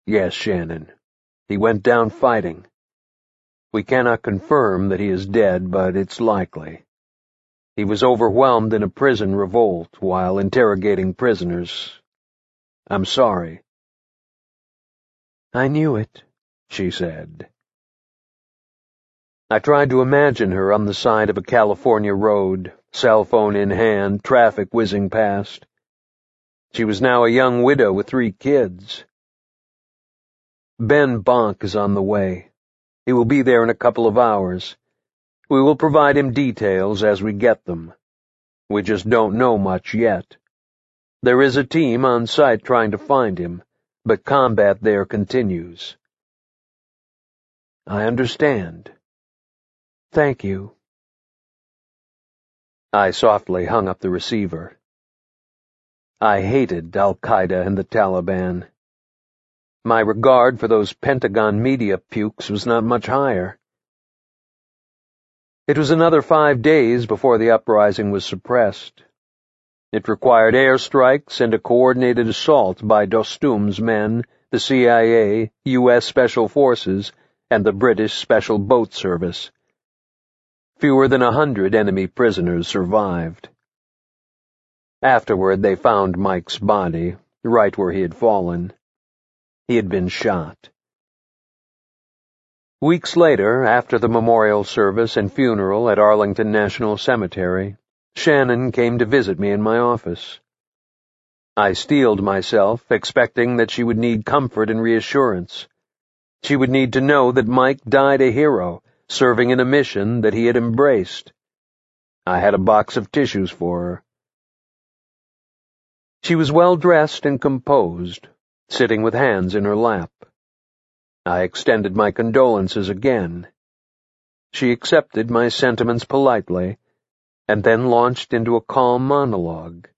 Yes, Shannon. He went down fighting. We cannot confirm that he is dead, but it's likely. He was overwhelmed in a prison revolt while interrogating prisoners. I'm sorry. I knew it, she said. I tried to imagine her on the side of a California road, cell phone in hand, traffic whizzing past. She was now a young widow with 3 kids. Ben Bonk is on the way. He will be there in a couple of hours. We will provide him details as we get them. We just don't know much yet. There is a team on site trying to find him, but combat there continues. I understand. Thank you. I softly hung up the receiver. I hated Al-Qaeda and the Taliban. My regard for those Pentagon media pukes was not much higher. It was another 5 days before the uprising was suppressed. It required airstrikes and a coordinated assault by Dostum's men, the CIA, U.S. Special Forces, and the British Special Boat Service. Fewer than 100 enemy prisoners survived. Afterward, they found Mike's body, right where he had fallen. He had been shot. Weeks later, after the memorial service and funeral at Arlington National Cemetery, Shannon came to visit me in my office. I steeled myself, expecting that she would need comfort and reassurance. She would need to know that Mike died a hero, serving in a mission that he had embraced. I had a box of tissues for her. She was well-dressed and composed, sitting with hands in her lap. I extended my condolences again. She accepted my sentiments politely, and then launched into a calm monologue.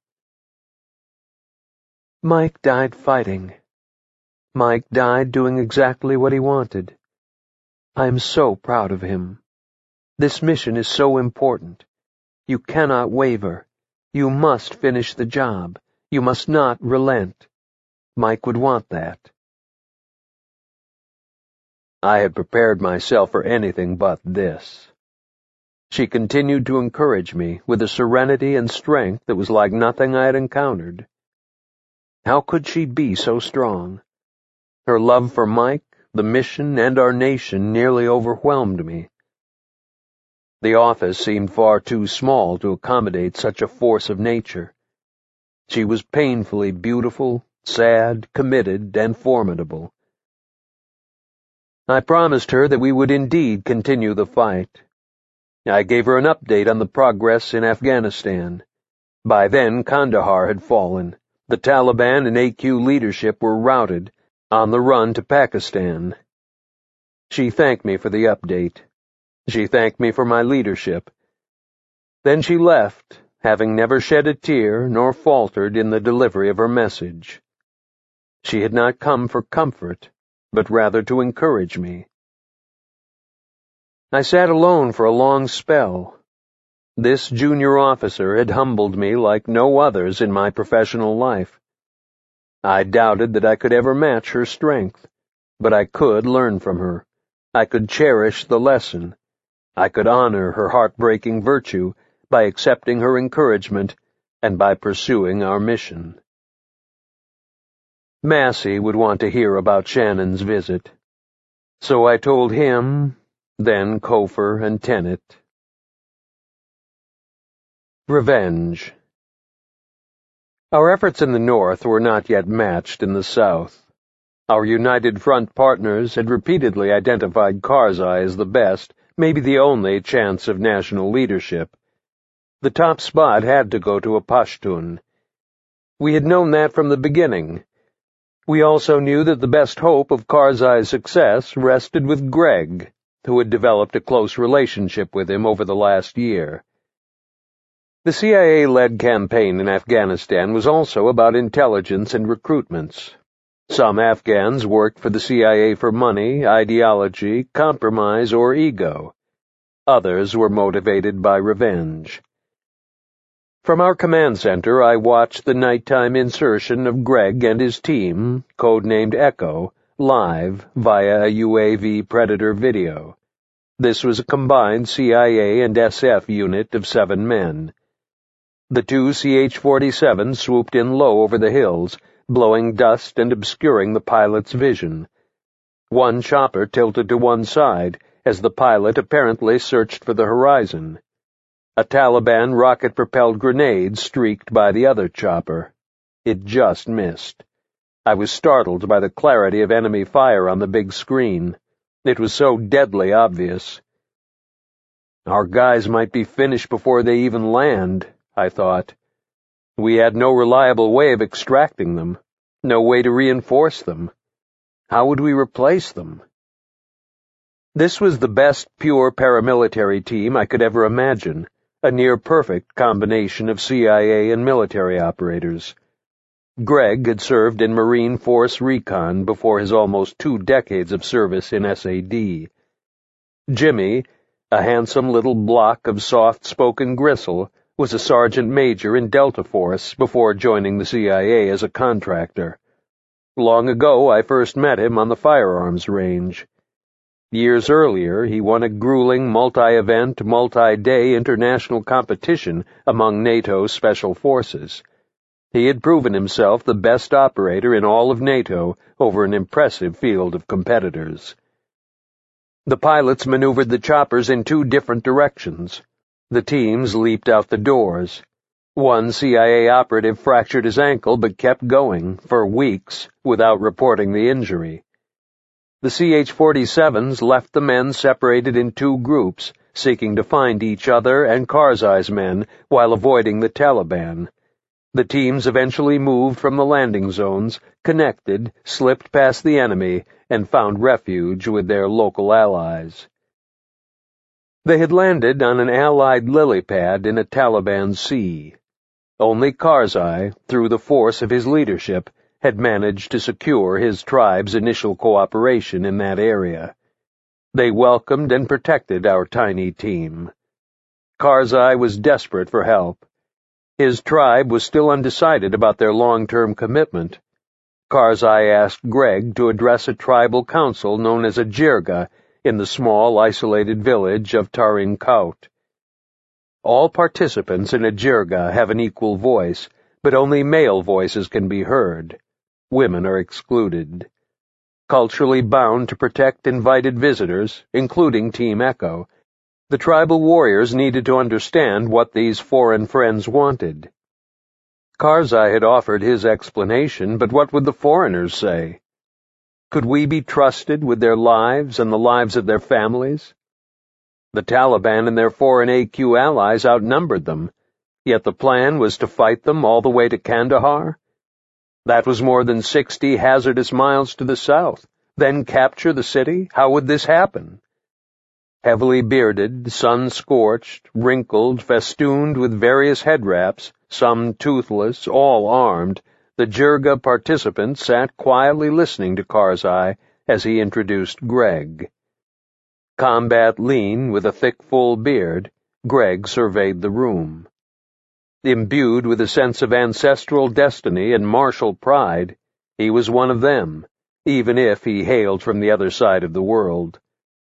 Mike died fighting. Mike died doing exactly what he wanted. I am so proud of him. This mission is so important. You cannot waver. You must finish the job. You must not relent. Mike would want that. I had prepared myself for anything but this. She continued to encourage me with a serenity and strength that was like nothing I had encountered. How could she be so strong? Her love for Mike, the mission, and our nation nearly overwhelmed me. The office seemed far too small to accommodate such a force of nature. She was painfully beautiful, sad, committed, and formidable. I promised her that we would indeed continue the fight. I gave her an update on the progress in Afghanistan. By then, Kandahar had fallen. The Taliban and AQ leadership were routed, on the run to Pakistan. She thanked me for the update. She thanked me for my leadership. Then she left, having never shed a tear nor faltered in the delivery of her message. She had not come for comfort, but rather to encourage me. I sat alone for a long spell. This junior officer had humbled me like no others in my professional life. I doubted that I could ever match her strength, but I could learn from her. I could cherish the lesson. I could honor her heartbreaking virtue by accepting her encouragement and by pursuing our mission. Massey would want to hear about Shannon's visit. So I told him, then Kofor and Tennant. Revenge. Our efforts in the North were not yet matched in the South. Our United Front partners had repeatedly identified Karzai as the best, maybe the only, chance of national leadership. The top spot had to go to a Pashtun. We had known that from the beginning. We also knew that the best hope of Karzai's success rested with Gregg, who had developed a close relationship with him over the last year. The CIA-led campaign in Afghanistan was also about intelligence and recruitments. Some Afghans worked for the CIA for money, ideology, compromise, or ego. Others were motivated by revenge. From our command center, I watched the nighttime insertion of Gregg and his team, codenamed Echo, live via a UAV Predator video. This was a combined CIA and SF unit of 7 men. The 2 CH-47s swooped in low over the hills, blowing dust and obscuring the pilot's vision. One chopper tilted to one side, as the pilot apparently searched for the horizon. A Taliban rocket-propelled grenade streaked by the other chopper. It just missed. I was startled by the clarity of enemy fire on the big screen. It was so deadly obvious. Our guys might be finished before they even land, I thought. We had no reliable way of extracting them, no way to reinforce them. How would we replace them? This was the best pure paramilitary team I could ever imagine, a near-perfect combination of CIA and military operators. Greg had served in Marine Force Recon before his almost 2 decades of service in SAD. Jimmy, a handsome little block of soft-spoken gristle, was a sergeant major in Delta Force before joining the CIA as a contractor. Long ago, I first met him on the firearms range. Years earlier, he won a grueling multi-event, multi-day international competition among NATO special forces. He had proven himself the best operator in all of NATO over an impressive field of competitors. The pilots maneuvered the choppers in 2 different directions. The teams leaped out the doors. One CIA operative fractured his ankle but kept going, for weeks, without reporting the injury. The CH-47s left the men separated in 2 groups, seeking to find each other and Karzai's men while avoiding the Taliban. The teams eventually moved from the landing zones, connected, slipped past the enemy, and found refuge with their local allies. They had landed on an Allied lily pad in a Taliban sea. Only Karzai, through the force of his leadership, had managed to secure his tribe's initial cooperation in that area. They welcomed and protected our tiny team. Karzai was desperate for help. His tribe was still undecided about their long-term commitment. Karzai asked Greg to address a tribal council known as a jirga in the small, isolated village of Tarin Kaut. All participants in a jirga have an equal voice, but only male voices can be heard. Women are excluded. Culturally bound to protect invited visitors, including Team Echo, the tribal warriors needed to understand what these foreign friends wanted. Karzai had offered his explanation, but what would the foreigners say? Could we be trusted with their lives and the lives of their families? The Taliban and their foreign AQ allies outnumbered them, yet the plan was to fight them all the way to Kandahar? That was more than 60 hazardous miles to the south. Then capture the city? How would this happen? Heavily bearded, sun-scorched, wrinkled, festooned with various head wraps, some toothless, all armed, the jirga participants sat quietly listening to Karzai as he introduced Greg. Combat lean, with a thick, full beard, Greg surveyed the room. Imbued with a sense of ancestral destiny and martial pride, he was one of them, even if he hailed from the other side of the world.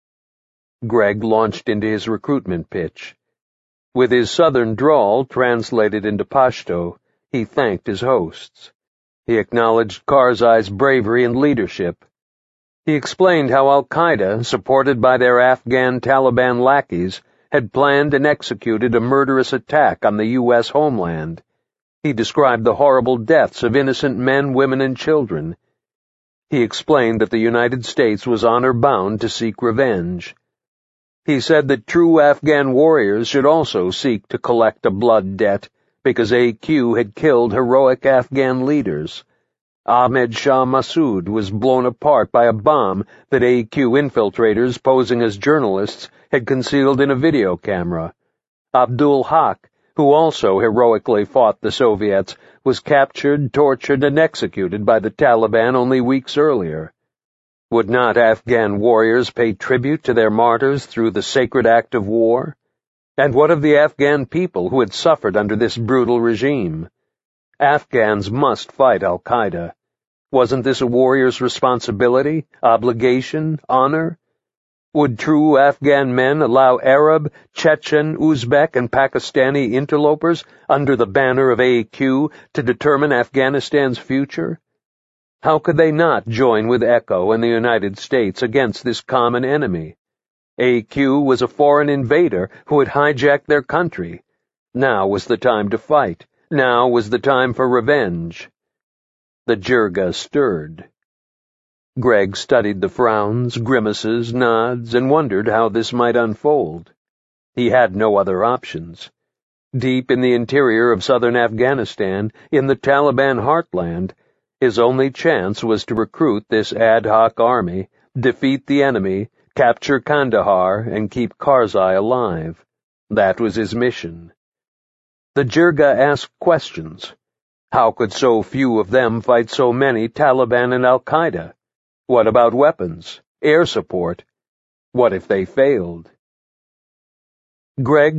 Greg launched into his recruitment pitch. With his southern drawl translated into Pashto, he thanked his hosts. He acknowledged Karzai's bravery and leadership. He explained how Al-Qaeda, supported by their Afghan Taliban lackeys, had planned and executed a murderous attack on the U.S. homeland. He described the horrible deaths of innocent men, women, and children. He explained that the United States was honor-bound to seek revenge. He said that true Afghan warriors should also seek to collect a blood debt, because AQ had killed heroic Afghan leaders. Ahmed Shah Massoud was blown apart by a bomb that AQ infiltrators posing as journalists had concealed in a video camera. Abdul Haq, who also heroically fought the Soviets, was captured, tortured, and executed by the Taliban only weeks earlier. Would not Afghan warriors pay tribute to their martyrs through the sacred act of war? And what of the Afghan people who had suffered under this brutal regime? Afghans must fight Al-Qaeda. Wasn't this a warrior's responsibility, obligation, honor? Would true Afghan men allow Arab, Chechen, Uzbek, and Pakistani interlopers under the banner of AQ to determine Afghanistan's future? How could they not join with ECHO and the United States against this common enemy? AQ was a foreign invader who had hijacked their country. Now was the time to fight. Now was the time for revenge. The jirga stirred. Greg studied the frowns, grimaces, nods, and wondered how this might unfold. He had no other options. Deep in the interior of southern Afghanistan, in the Taliban heartland, his only chance was to recruit this ad hoc army, defeat the enemy, capture Kandahar, and keep Karzai alive. That was his mission. The jirga asked questions. How could so few of them fight so many Taliban and Al-Qaeda? What about weapons, air support? What if they failed? Greg